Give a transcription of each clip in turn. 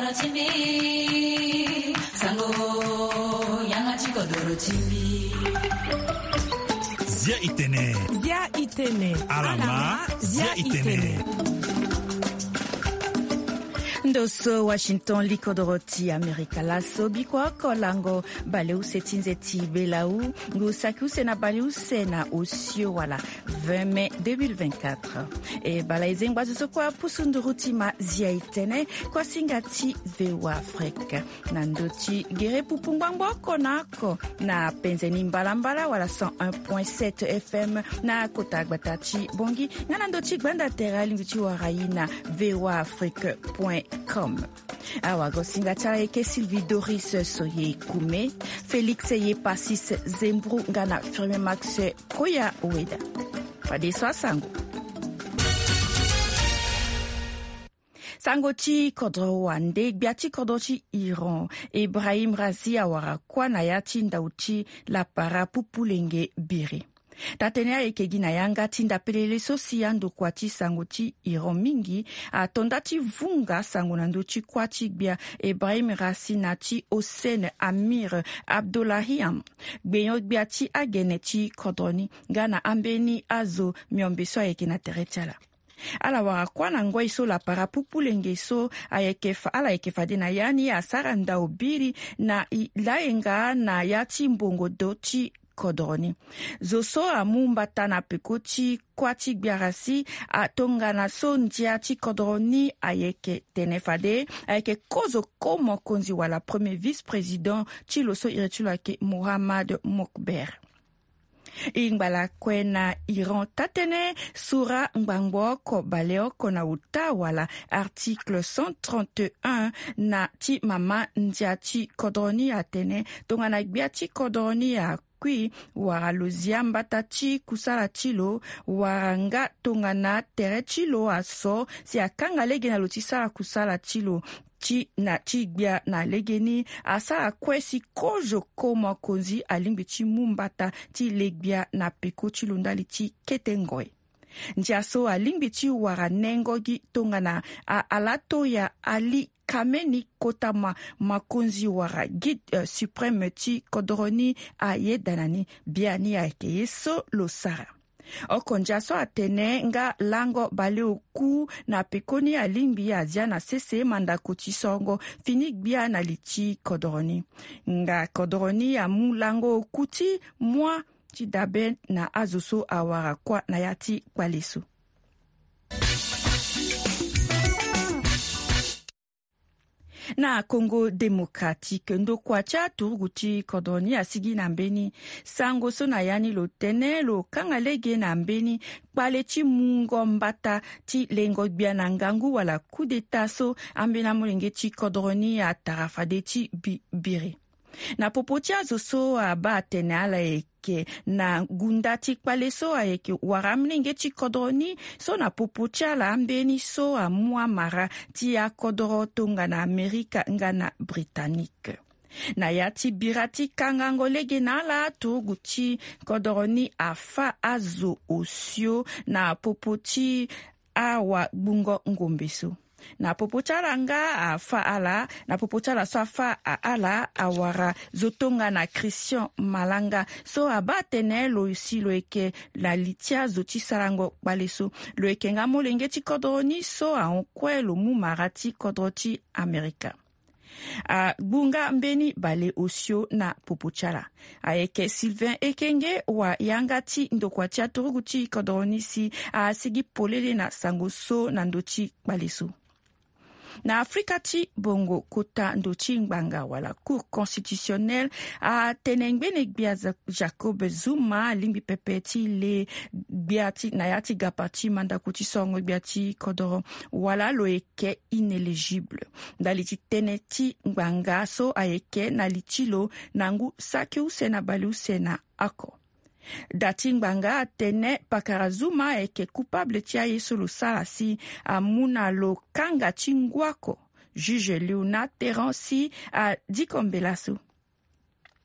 Zia itene. Alama Zia itene. Ndoso Washington liko doroti Amerika laso bikwa kolango baleu setinzeti belau ngusaku sena baleu sena osio wala 20 mai 2024 e balaizen bazo kwa pusunduruti ma Zia itene kwa singati vewa Afrika nandoti gere pupungwangwa konako na penzeni mbalambala wala 101.7 FM na kotagbatati bongi nandoti gbanda terali nguti waraina vewaafrique.com. Awago singatara eke Sylvie Doris Soye Kume, Félix Ye Passis Zembru Ngana Firme Max Koya Ueda. Fadeswa Sango. Sangoti kodro wande biati kodochi Iran Ibrahim Razi awara kwa na yati ndauti la para pupulenge biri. Tatenea ekegi na yanga tinda pelele sosi yando kwati sangoti Iran mingi atondati vunga sangonandochi kwati bia Ibrahim Razi nati Hossein Amir Abdullahiam gbeyo biati ageneti kodroni gana ambeni azo miombeso ayeke na terechala. Ala wara kwa na ngwa iso la para pupulenge so ala ekefa de na yani asara nda obiri na ilaenga na yati mbongo doti kodroni. Zoso amumba tana pekoti kwati biarasi atonga na so njiati kodroni ayeke tenefade ayeke kozo komo konzi wala premier vice-président chiloso iretulake Mohamed Mokber. Ingbala kwena Iran tatene sura ngbangbo ko baleo kona uta wala article 131 na ti mama njiati kodroni atene tonga na biati kodroni ya kui wara loziamba tati kusala chilo waranga tongana tere chilo aso si akanga lege na lotisala kusala chilo chi na chigbia na legeni asala kwesi kojo koma konzi alimbi chi mumbata ti legbia na peko chilo ndali chi ketengoe. Njaso alimbi chi wara nengogi tongana alato ya Ali Kameni kotama makonzi wara guide supreme ti kodroni aye danani biani aike yeso losara. Okonjaso atene nga lango bale oku na pekoni alimbi azia na sese manda koti songo finik bia na lichi kodroni. Nga kodroni ya mu lango okuti mwa ti dabe na azoso awara kwa na yati kwalesu. Na Congo Démocratique ndo kwacha turuguti kodroni asigi na mbeni sango so na yani lo tene lo kangalege na mbeni kpaleti mungo mbata ti lengo bia na ngangu wala coup d'état so ambena molenge ti kodroni a tarafade ti bire. Na popotia zoso aba tene ala eke na gundati kpale so ayeke waramnenge ti kodroni so na popotia la ambeni so a mua mara ti a kodro tonga na Amerika nga na Britannique. Na yati birati kangango lege na la turuguti kodroni afa azo osio na popoti awa bungo ngombeso. Na popochala nga afa ala, na popochala so afa ala awara zotonga na Christian Malanga. So abatene lo isi lo eke la litia zoti sarango baleso. Lo eke nga molenge ti kodroni so a onkwe lo mu marati kodroti Amerika. Bunga mbeni bale osio na popochala. Aeke Sylvain Ekenge wa yangati ndokwatia turuguti kodroni si a sigi polele na sangoso na ndoti baleso. Na Afrika ti bongo kota ndochi ngbanga wala cour constitutionnelle a tenengbene gbia Jacob Zuma limbi pepeti le biati na yati gapati manda kuti songo biati kodoro wala lo eke inéligible. Daliti teneti ngbanga so aeke na litilo nangu saki usena bali usena ako. Dati ngbanga atene Pakarazuma eke coupable tia yeso lo salasi amuna lo kanga chingwako. Juge Léonard Terrancy a dit kombelaso.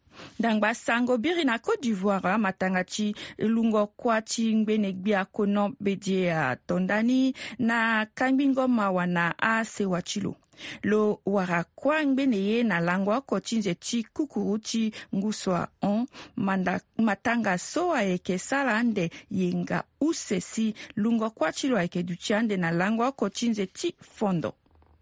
Dangba sango biri na Côte d'Ivoire matanga chi lungo kwa chi ngbene gbia kono bedie tondani na kambingo mawana sewa chilo. Lo wara kwa ngbene ye na langwa kochinze chi kukuru chi nguswa matanga so eke sala ande yenga usesi lungo kwa chilo eke duchiande na langwa kochinze chi fondo.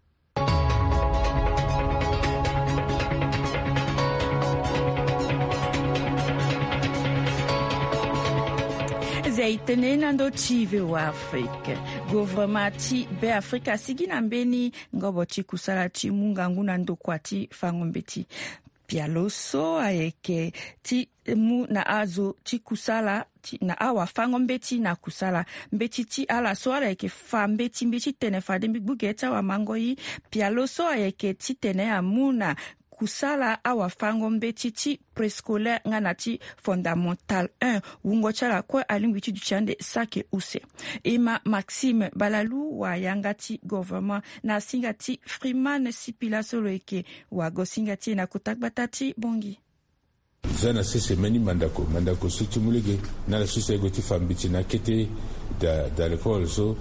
Zaitene nando chive wa Afrika. Gouvernement ti be Afrika sigina mbeni ngobo chi kusala chi mungangu nando kwati fangombeti. Pialoso aeke ti mu na azo chi kusala na awa fangombeti na kusala. Mbeti ti ala soara eke fa mbeti tene fa dembi bugeta wa mangoi. Pialoso aeke ti tene amuna kusala awa fangombeti ti prescolaire ngana ti fondamental 1 wungo chala kwa alingwiti du chande sake use. Ema Maxime Balalu wa yangati government na singati Freeman Sipila solo eke wa go singati na kutakbatati bongi. Zana sese meni mandako suti mulege na la suse goti fambiti na kete da l'école so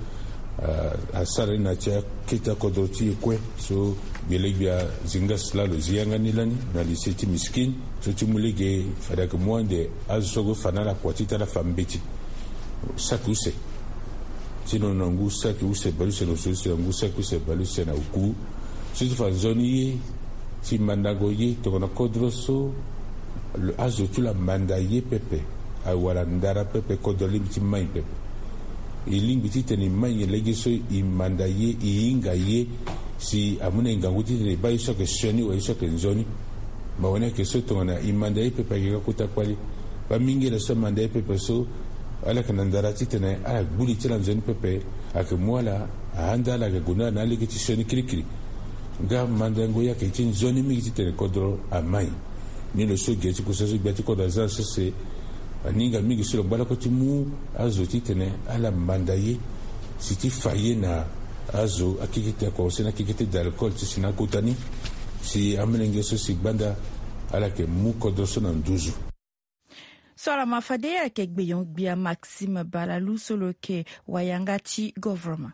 asara na tia kita kodoti kwe so bilegbia zingas la lo zianga nilani na liseti miskin so timulege fadak mwande azogo fanala kwatita la fambiti sakuse sino nangu sakuse baluse no sose nangu sakuse baluse na uku so tifanzoni ti mandago ye to na kodroso le azo tu la mandaye pepe awala ndara pepe kodoli ti mai pepe ilingi teni manye legeso imandaye iingaye si amune nganguti ne baisha ke shoni wa isha ke nzoni mawana ke so tona imandaye pepe ga kuta kwali ba mingi la so mandaye pepe so ala kanandara titene a guli tila nzoni pepe akemwala aanda ga guna na legeti shoni krikri ga mandango ya ke tin zoni mi titene kodro amai ni le so geti ko so geti ko da za se aninga mingi silo bala koti mu azo titene ala mandaye siti faye na azo akikite kwa usena akikite d'alcool tisina kutani si amenenge so si banda ala ke mu kodoso na nduzu. Sola mafadea ke gbeyon bia Maxime Balalu solo ke wayangati government.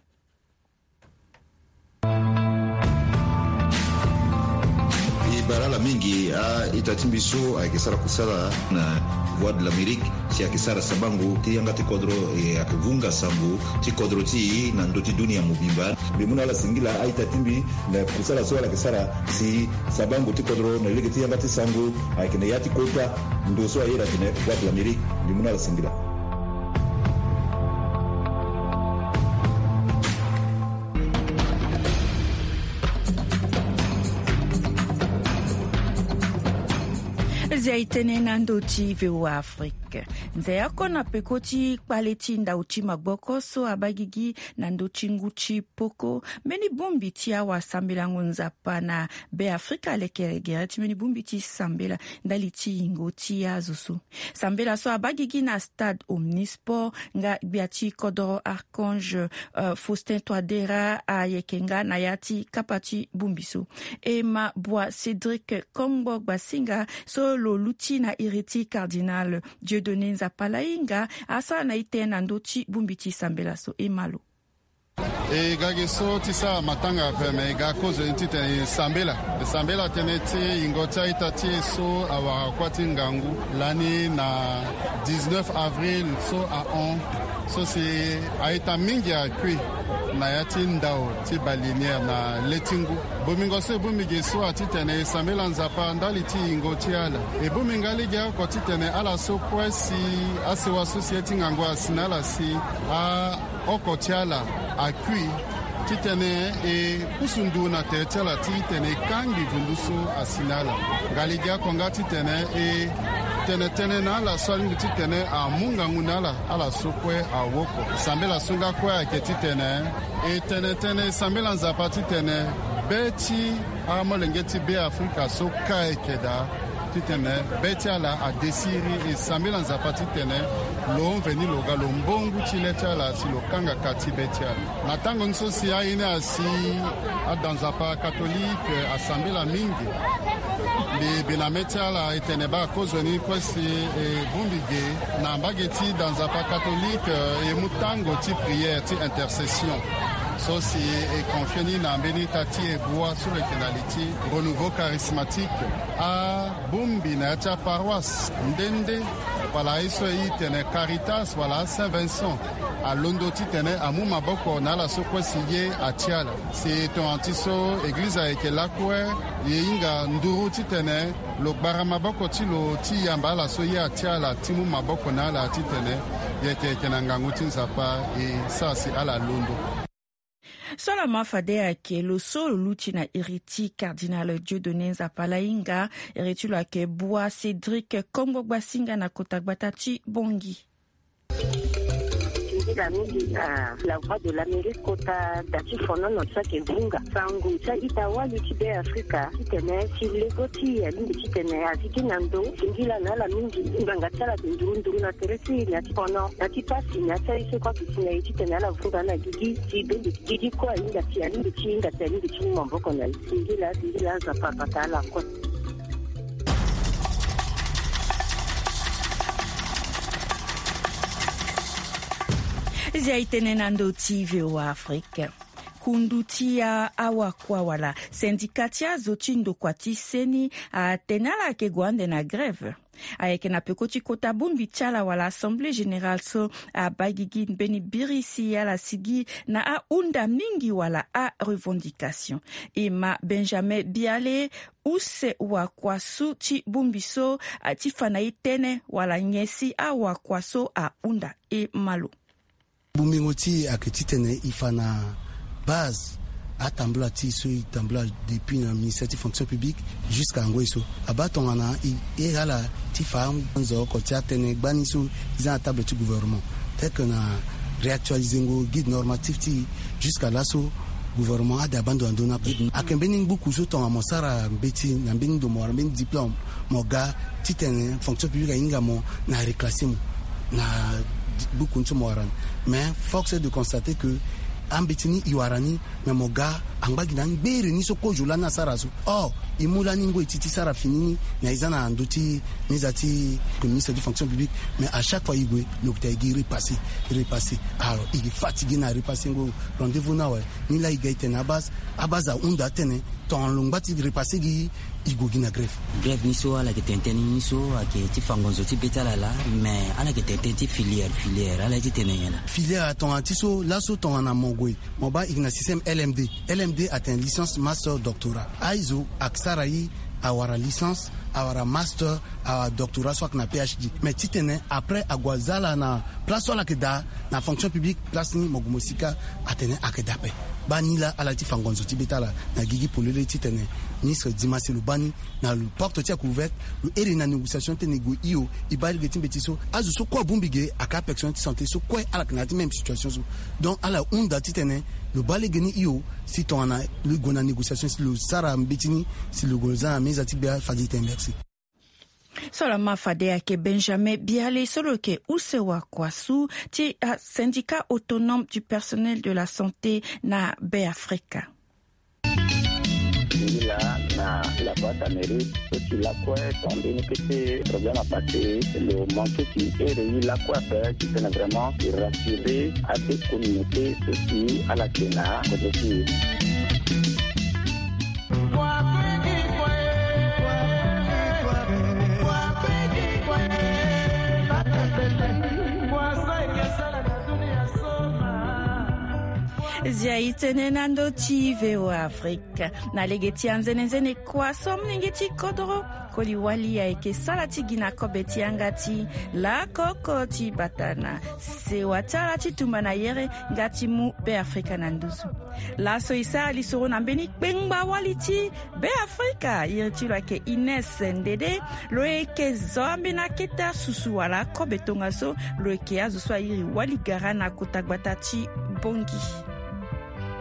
Barala mingi itatimbiso akisara kusala na Voix de l'Amérique si akisara sabangu ti yanga ti kodro akivunga sambu ti kodro ti na ndoti dunia mubimba bimuna la singila itatimbi na kusala so la kisara si sabangu ti kodro na lege ti yanga ti sangu akine yati kota ndo so ayira tine Voix de l'Amérique bimuna la singila. Zaitene nando TV wa Afrika. Nzeyako na pekoti paleti nda uchi magboko so abagigi nando chinguchi poko. Meni bumbiti awa sambela ngonzapa na be Afrika lekeregeret. Meni bumbiti sambela ndaliti ingoti ya zusu. Sambela so abagigi na stade Omnisport nga biati Kodoro Archange Faustin Touadera ayekenga na yati kapati bumbisu. Ema Bois Cédric Kombo Basinga so lo luti na iriti cardinal Dieudonné Nzapalainga asa na itena ndochi bumbiti sambela so emalo. E gage so tisa matanga peme ga kozo intite sambela teneti ingota itati so awa kwati ngangu lani na 19 avril so a on so c'est aita mingi akui na yati ndao ti balinière na letingu bomingo so bomige so atitene sambela nzapa ndali ti ingoti ala e bomingali ga ko titene ala so kwesi asewa society ngango asinala si a okotiala akui titene e kusundu na tetela titene kangi vunduso asinala galigia konga titene e tene na la solingi titene a munga ngunala ala sokwe a woko sambela sunga kwa ke titene e tene sambela nzapa titene beti a molengeti be Afrika so kai keda titene beti ala a desiri e sambela nzapa titene lo veni lo galo mbongu chiletala si lo kanga kati beti ala na tango nso si aine asi a danzapa catholique a sambela mingi binametiala iteneba kozweni kwesi bumbige na mbageti dans un pas catholique et mutango ti prière ti intercession. Sosi et confioni na mbeni tati et bois sur le kenaliti renouveau charismatique à Bumbi na tia paroisse Ndende voilà iso itene Caritas voilà Saint-Vincent à Londoti tene amu maboko na la sokwesi ye atiala c'est ton antiso église a été la kwe yinga nduru ti tene lo bara maboko ti lo ti yamba la so ye atiala timu maboko na la ti tene yeke kenangangu ti nzapa et ça c'est à la Londo. Sola mafade ake lo solo luti na iriti cardinal Dieudonné Nzapalainga iriti lo ake Bois Cédric Kongo Basinga na Kotagbatachi Bongi. La voix de l'Amérique kota dati fono notsa ke bunga sangu sa itawa litibe Afrika kitene silegoti ya lindi kitene aziki nando singila na la mingi nganga tsala ndurundu na teresi na tipono na tipasi na tsaise kwa kitene kitene la vunga na gigi tibendi gigi kwa inga tia lindi chinga tali chini mboko na singila za papa la kwa. Ziaitene nando TV wa Afrika. Kundutia awa kwa wala sindikatia zochindo kwa tiseni a tenala ke gwande na grève. Ayeke na pekoti kota bumbi chala wala Assemblée Générale so a bagigi beni birisi ya la sigi na a unda mingi wala a revendication. Ema Benjamin Biale use wa kwasu ti bumbi so a tifana itene wala nyesi a wa kwaso a unda e malo. Bumbingoti akititene ifana base à Tambla Tiso, Tambla depuis le ministère de fonction publique jusqu'à Ngweso. Abatongana et à la Tifam, Nzo, Kotiatene, Baniso, ils ont à table du gouvernement. Tel qu'on a réactualisé le guide normatif jusqu'à l'assaut. Gouvernement a d'abandonner un guide. A Kembening beaucoup de temps à Monsara, Betty, Nambin de Moir, Ben diplôme, Moga, Titane, fonction publique à Ingamo, n'a réclassé, n'a beaucoup de Moiran. Mais force est de constater que ambetini iwarani mais moga angbaginan bere ni soko julana sarasu imulani ngo ititi sara finini na izana anduti nizati que ministre de fonction publique mais à chaque fois igwe l'hôpital igi repasser alors il est fatigué na repasser ngo rendez-vous na ni la igaite na base abaza unda tene ton longbati repasser gi igo gina grève niso ala ke tenteni niso ake ti fangonzo ti betala la mais ala ke tenteni filière ala ti tenena filière ton antiso laso ton na mongwe moba igna système LMD atteint licence master doctorat aizo aksarayi awara licence awara master awara doctorat soit na PhD mais titene après agwazala na place la keda na fonction publique place ni mogumosika atene akedape banila alati fangonzo tibetala na gigi polele titene ministre Dimasi Lubani na le porte tia couvert le eri na négociation te nego io ibali getim betiso azu so ko bumbige aka personne santé so ko ala kanati même situation so donc ala unda titene le balé geni io si ton na le gona négociation si le sara mbetini si le goza mezati bia fadite merci. Solo mafade ake Benjamin Biale solo ke usewa kwasu ti syndicat autonome du personnel de la santé na Africa. Na la boîte amérique aussi la quoi tombé que problème à passer le manque qui est la quoi faire qui peut vraiment rassurer à des communautés aussi à la Kenya aussi. Ziaitene nando TV wa Afrika na legeti anzenezene kwa somningeti kodoro koli wali ya eke salati gina kobeti angati la kokoti batana se watala titumana yere ngati mu be Afrika nanduzu la so isa lisoro na mbeni kpengba waliti be Afrika yiriti lake Ines Ndede lo eke zombi na kita susu wala kobetonga so lo eke azu swa yiri wali gara na Kotagbatachi Bongi.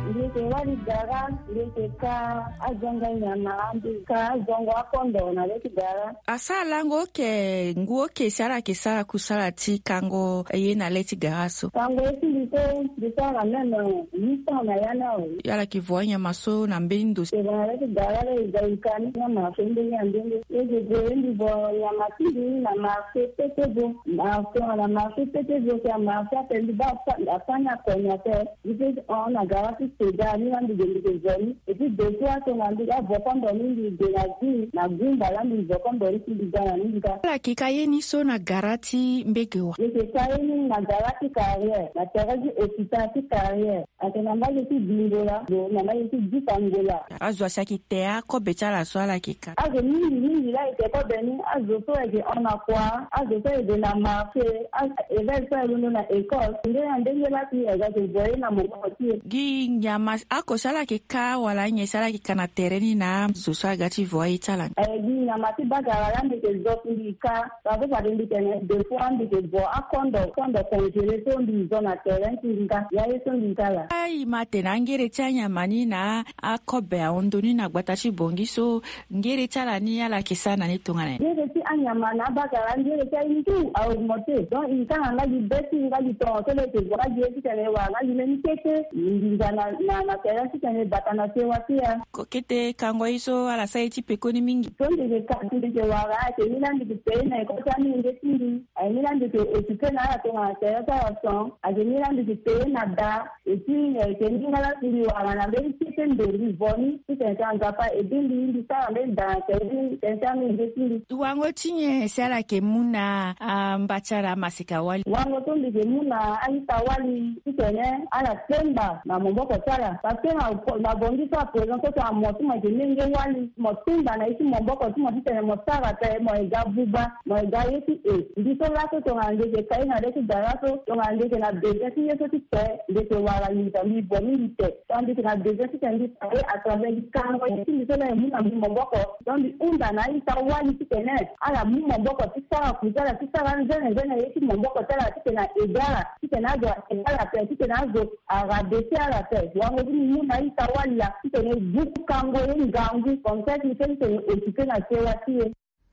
ndike wali gara ndike ka azonga nyama ka azongo akondo na leti gara asala ngoke nguoke sara kisara kusala ti kango yena leti gara so kango eti disara neno nita na yana o yala kivoanya maso na mbindo na leti gara le gaikani na mafende ya ndenge yeye jendi bo ya matindi na mafete bo na mafete bo ya mafete liba afanya konya te this on a garati segani and the zoni it is the to nandika vokondo ni de na gumba la ni vokondo ri digana ni ka la kikayeni so na garati mbegewa yeke kayeni na garati carrière na teraji ekitati carrière atena mbaje ti bingola do na mbaje ti ditangola azwa saki tea ko betala swala kika azo ni la ite ko beni azo to ege ona kwa azo to ege na marché evel sa luno na école ndenge la ti ega te boye na mo ti gi nyama ako sala kika wala nye sala kika na tereni na zosa gati voye tala gi nyama ti bagara lande ke zopindika sabe pa ndi tene de fois ndi ke bo akondo congélé to ndi zona terrain tinga ya yeso ndikala ai matena ngere chanya manina akobe ondoni na gbatachi bongi so ngere tala ni ala kisana ni tongana ngere ti anyama na bagara ngere cha intu au mote donc inka nga di beti nga di to tele te boka di ti tene wa nga di ni kete ndingana na terrain ti tene batana te watia kokete kango iso ala sai ti pekoni mingi tonde ke kanti ke wara ke ni landi ke pena ko tani ndetindi ai ni landi ke etuke na ala to na terrain ta son a ni landi ke pena da eti ke ni ngala ti wara na be ti tende ri voni ti tene ngapa e bindi ndi sa le da ke ni tensani ndetindi wango tinye sala ke muna mbachara masika wali wango tonde ke muna aita wali ti tene ala temba na mboko sala patena na bongi sa presento ta motu ma nenge wali motumba na isi mboko tu motu tene mosara te mo igabuba mo igayeti ndito lato to ngande ke kai na leti darato to ngande ke na bejeti yeso ti te ndete wala ni tambi boni te tandi na bejeti tandi ai atrabe kango iti ndito na muna mboko tandi unda na ita wali ti tene ala muna mboko ti sara kuzala ti sara nzene yeti mboko tala ti tena egara ti tena do egara te ti tena do agabesi ala te wango ni muna ita wala ti tene buku kango ngangu kontek ni tene otuke na sewa tie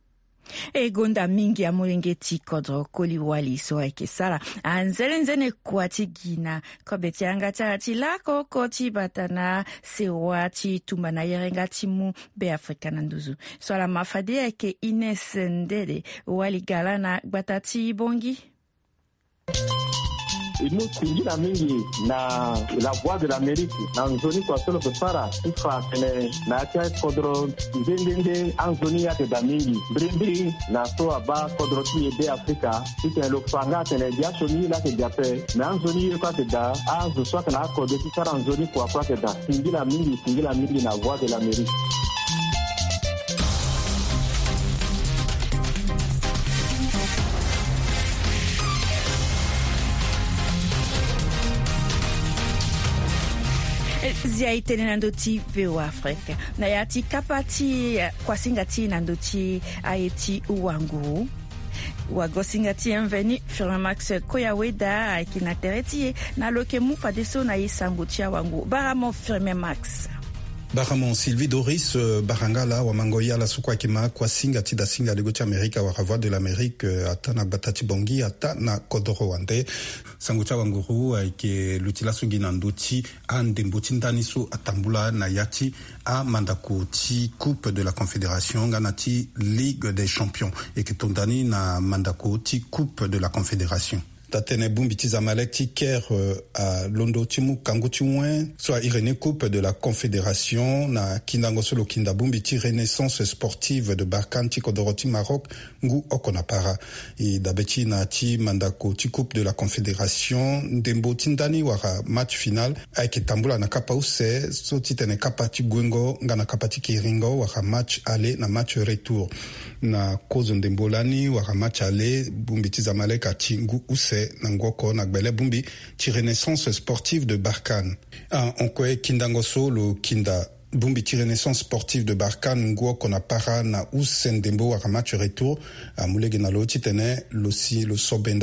egonda mingi ya mulengeti kodro koli wali so ekesala anzelenzene kwati gina kobeti anga tati lako koti batana sewati tumbana yerenga timu be Afrika na nduzu so la mafadi eke Ines Ndede wali galana batati bongi inu kunjira mingi na la voix de l'Amérique na nzoni kwa solo pesara ifa tene na kia kodro ndende anzoni ya da mingi brindi na so aba kodro ti ebe Afrika ite lo fanga tene dia soni la ke jape na anzoni kwa te da azo so kana kodro ti sara anzoni kwa te da kunjira mingi na voix de l'Amérique. zia itene nandoti VOA Afrika na yati kapati kwa singati nandoti ayeti uwangu wagosingati mveni Firmin Max Koyaweda akina tereti na loke mufa deso na isangutia wangu baramo Firmin Max Baramo Sylvie Doris Barangala Wamangoya la sukwa kima kwa singa tida singa legoti Amerika wa Voix de l'Amérique atana batati bongi atana kodoro wande sangucha wanguru ke lutila sungi nanduti ande mbutindani so atambula na yati a mandako ti Coupe de la Confédération ganati Ligue des Champions et que tondani na mandako ti Coupe de la Confédération. Tatene Bumbiti Zamalek Tiker à Londo Timu Kangotiwen, soit Irénée Coupe de la Confédération, na Kindango Solo Kinda Bumbiti Renaissance Sportive de Barkhane Tikodoroti Maroc, Ngu Okonapara. Et Dabeti na Ti Mandako Ti Coupe de la Confédération, Ndembo Tindani Wara match final, Aike Tambula na Kapa Use, so Titene Kapati Gwengo, Ngana Kapati Kiringo, Wara match aller na match retour. Na Kozo Ndembolani, Wara match aller, Bumbiti Zamalek a Tingu Use, Nangoko Nagbele Bumbi ti Renaissance Sportive de Barkhane. Onkoe Kindangoso lo Kinda Bumbi ti Renaissance Sportive de Barkhane Ngo Konapara na Usendembo à match retour à Moulegena lo titene lo si lo Sobenda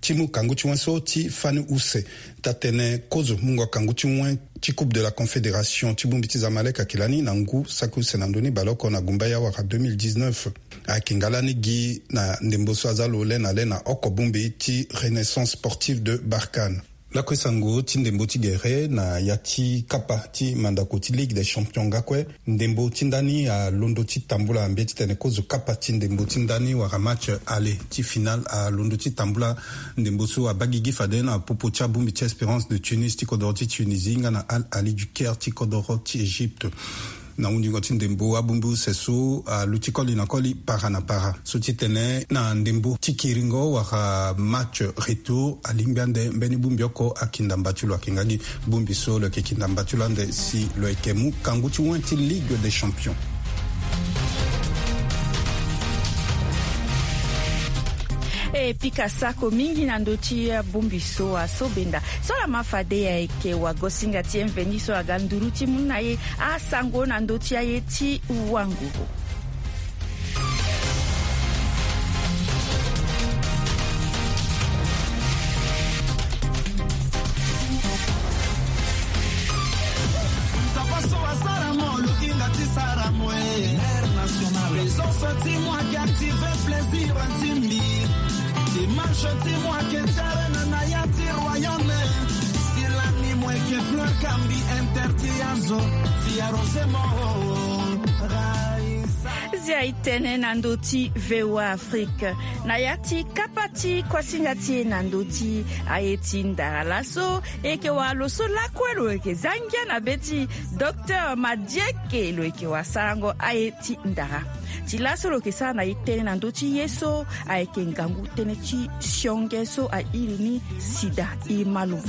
timu kangu chiwen so ti fani use tatene kozo mungo kangu chiwen ti coupe de la confédération ti bumbi ti zamalek akilani na ngu saku senandoni baloko na gumba ya waka 2019 akingalani gi na ndembo so azalo le na oko bumbi ti renaissance sportive de Barkhane. La kwesango ti ndembo ti gere na yati kapa ti mandako ti Ligue des Champions gakwe ndembo ti ndani a londo ti tambula ambie ti tene kozo kapa ti ndembo ti ndani wara match ale ti final a londo ti tambula ndembo so a bagigi fade na popo ti abumbi ti Espérance de Tunis ti kodoro ti Tunisie nga na Al Ali du Caire ti kodoro ti Égypte. Na undingo ti ndembo abumbu seso a lutikoli na koli para na para so ti tene na ndembo ti kiringo waka match retour alimbiande mbeni bumbi oko akinda mbatulo akingagi bumbi so le kinda mbatulo ande si lo ekemu kangu ti wen ti Ligue des Champions. E pika sako mingi na ndo ti bumbi so a so benda so la mafade ya eke wa gosinga ti mveni so aga nduru ti muna ye a sango na ndo ti aye ti wanguru. Dis-moi que t'as un ayati royaume. Si l'anime que fleur cambi intertiazo, si arrosemo. Zia itene nandoti vewa Afrique. Nayati kapati kwa singati nandoti ayeti ndalaso eke wa loso lakwelo eke zangia na beti Dr. Madieke lo eke wa sarango ayeti ndara. Tilaso lo ke sana itene nandoti yeso ayeke ngangu tene chi shiongeso a irini sida imalu.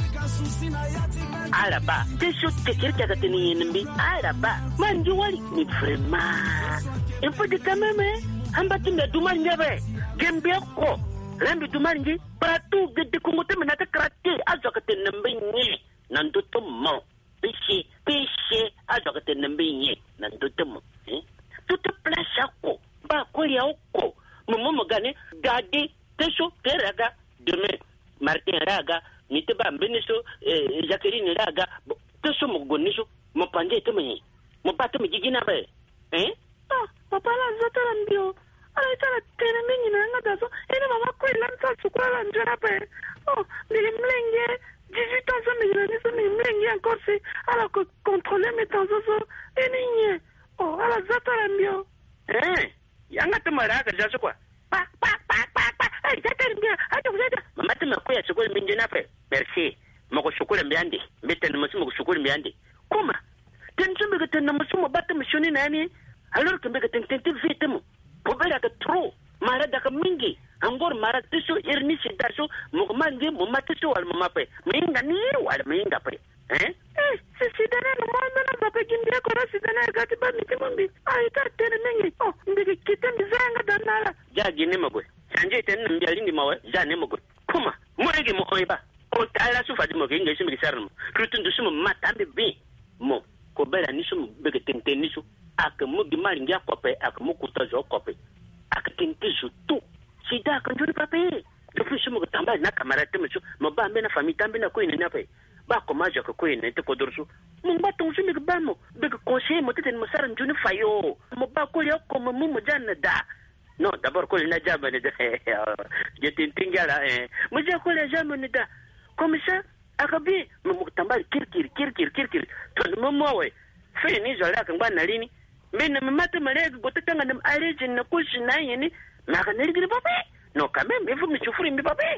Araba, teso tekirka kateni yenimbi. Araba, manjuwali ni vraiment. Il faut dire quand même, hambati me dumanjabe, gembiako, lambi dumanji, partout de Congote menata krate, azokate nambenye, nandotomo, péché, azokate nambenye, nandotomo. Tout place ako, ba kolia oko, momo gane, gade, teso, peraga, demain, Martin Raga, niteba mbeniso, Jacqueline Raga, teso mogoniso, mo pande temenye, mo pato me jigina be, papa la zata mbio ala itala tene mingi na ngata so ene mama ko ilanta sukwala njana pe ndili mlenge 18 ans so mingi na niso mi mlenge encore si ala ko contrôler mes temps so ene nye ala zata mbio yanga tumara ka jaso kwa pa zata mbio ato kuzeta mama tuma ko ya sukuli mingi na pe merci mako sukuli mbiande mbetene musimu sukuli mbiande kuma tenjumbe ka tena musimu bata mishoni nani. Alors que mbega tentente vitemo pobera ka tro mara da ka mingi angor mara tiso irni sidaso mumangi mumatiso wal mumape minga ni wal minga pe se sidana no mama na papa kindia ko ra sidana ga ti ba mitimumbi ai ta tene mingi mbega kitembi zanga danala ja gine magwe sanje tene mbiali ni mawe ja ne magwe kuma moregi mo oiba o tala su fadi mo kinga simi sarno krutundu sumo matambe bi mo ko bela ni sumo mbega tentente ni su aka mugi mari ngia kope aka mukuta jo kope aka tintizu tu sida kan juri pape do fisu mo tamba na kamera temesu mo ba mena fami tambe na ko ine na pe ba ko maja ko ine te ko dorsu mo ba ton sumi ba mo be ko conseil mo teten mo saran juni fayo mo ba ko yo ko mo janna da non d'abord ko na jamane da je tintingala mo je ko le jamane da comme ça aka bi mo tamba kirkir to mo mowe fe ni zola kan ba na lini mena mata marega gotanga na arejin na kushi na yini maka nirigiri pape no kame mbefu michufuri mbi pape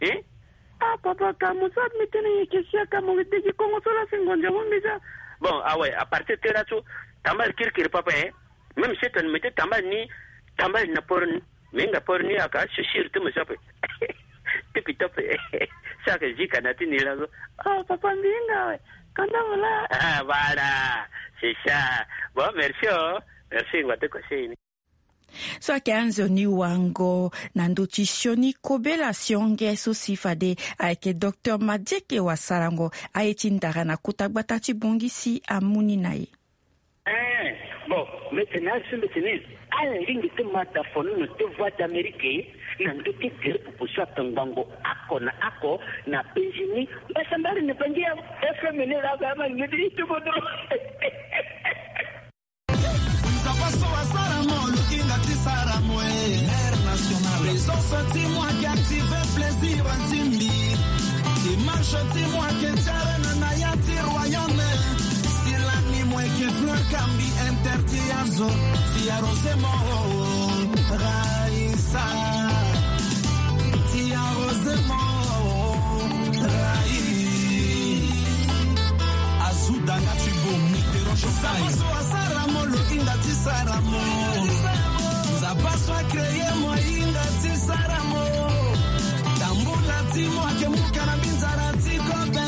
papa kamusa mitene kisia kama ngitiki kongo sola singonja ngomisa bon awe a partir de là tout tambal kirkir pape même si tu mette tambal na porni menga porni aka shishir tu musape tipi tope saka zika na tinila go papa ndinga we kanda wala voilà c'est ça bon merci ngwate ko sini so akanzo ni wango nando chishoni kobela sionge so sifade aike Dr. Madieke wa sarango aitindara na kutagbata chibongisi amuni naye Bon, maintenant, je me dis, à la ligne de mataphone, nous te voix d'Amérique, nous te dire pour ça, Tangango, Ako, na Péjini, mais ça m'a ne pas dire, FMN, la gamme, nous dit tout votre. Les sentiments qui activent plaisir intime. Dimanche, dis-moi que t'as un ayati royaume. Si l'anime qui fleur cambi interdit à zo. Si arrosement, Raïssa. Si arrosement, Raï. Azudanga chibo, mikero chosai. Zapaso asaramo, lo inda tisaramo. Zapaso a créer moi inda tisaramo. Tambula timo ake muka na binzara tikobe.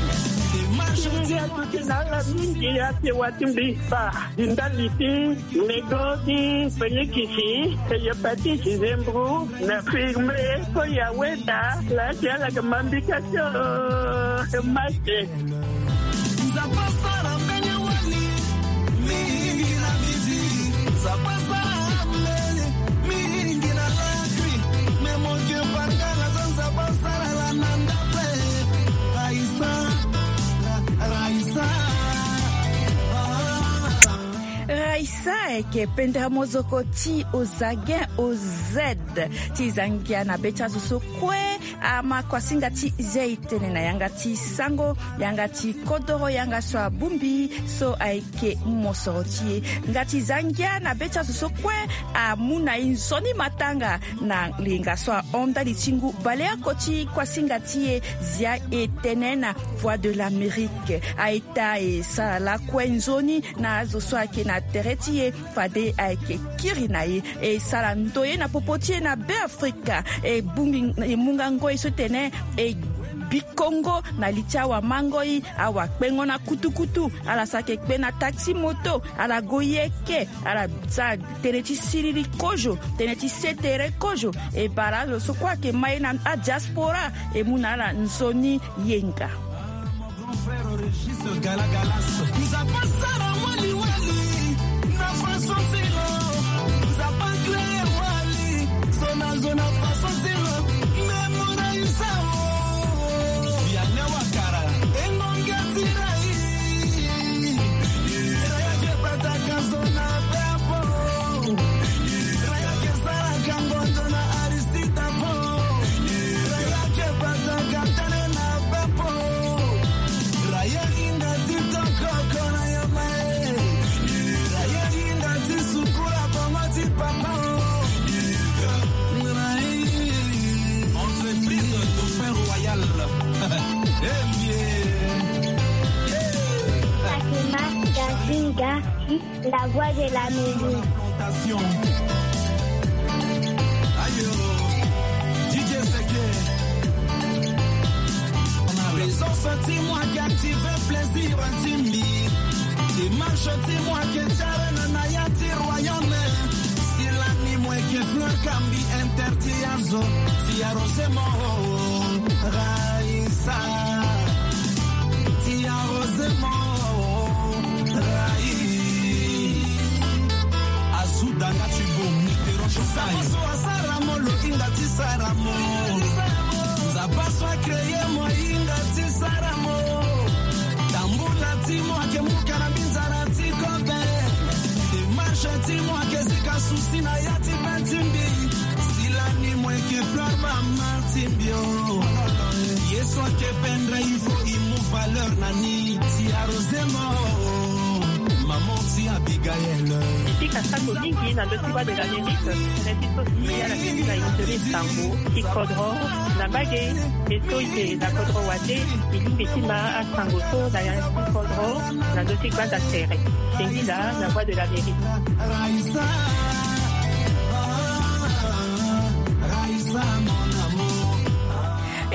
Nala mingi ate watimbisa indaliti negodi penyekisi eyapati kizembru na firme ko ya weda la tiala kamambika cho mache zapasara menye wali mingi na bizi zapasara mingi na lakri memoje pangala zapasara la nandape Raisa eke pendra mozoko ti ozagen ozed ti zangia na becha susu kwe ama kwa singa ti zeitene na yanga ti sango yanga ti kodoro yanga swa bumbi so aike mosoroti ngati zangia na becha susu kwe amuna insoni matanga na linga swa onda li tingu balea koti kwa singa ti zia etenena voix de l'Amérique aita e sa la kwenzoni na zo swa ke na teretie fade aike kirinaye e sala ntoye na popotie na be Afrika e bungi e mungango isotene e bikongo na lichawa mangoi awa kpengo na kutukutu ala sake kpe na taxi moto ala goyeke ala za teneti siriri kojo teneti setere kojo e bara lo sokwa ke mai na a diaspora e munala nsoni yenga La voix de l'Amérique. Senti-moi qui active plaisir intime. Dimanche, dis-moi que t'as un ayati royaume. Si l'anime qui fleur cambi interdit à zo. Si arrosement, Raïssa. Si arrosement, Azudanga chibo mikero chosai Zapaso asaramo lo inda tisaramo Zapaso a créer moi inda tisaramo Tambula timo ake muka na binzara tikobe Dimanche timo ake zika susi na yati pentimbi Silani mwe ke fleur ma martimbio Yeso ake pendre ifo imu valeur nani Ti arrosemo Maman Abigail. Ici, Cassandre Mingi, dans le voix de l'Amérique, il y a la musique à une tango, qui codro, la baguette, et tout, la codro wate, il y a un tango, la codro, la dossier bande à serrer. C'est là, la voix de l'Amérique.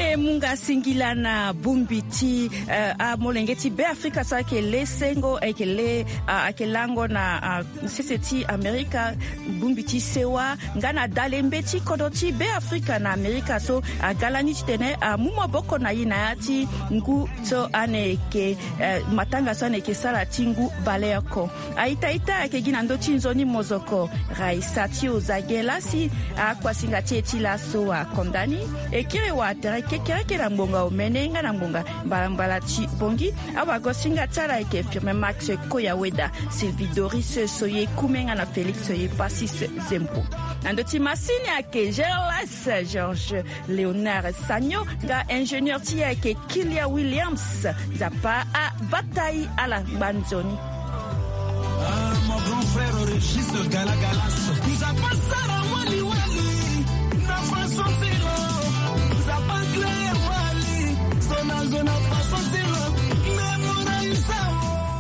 e munga singilana bumbiti a molengeti be Afrika sa ke lesengo ke le akelango na seseti Amerika bumbiti sewa ngana dalembeti kodoti be Afrika na Amerika so galani tene mumo boko na yinati ngu so aneke matanga so aneke sala tingu baleko aitaita ke ginando chinzoni mozoko raisatio zagelasi kwa singati etila so kondani ekire wa tere kekere na mbonga omenenga na mbonga mbala chi bongi abago singa tsara ke firme Max Koyaweda Sylvie Doris soye kumenga na Félix soye Passis Zempo nandoti masini ake George Léonard Sagno ga ingénieur tia ke Kilia Williams zapa a bataille à la Banzoni. Mon grand frère Régis Galagalas nous a passé à Wali Wali.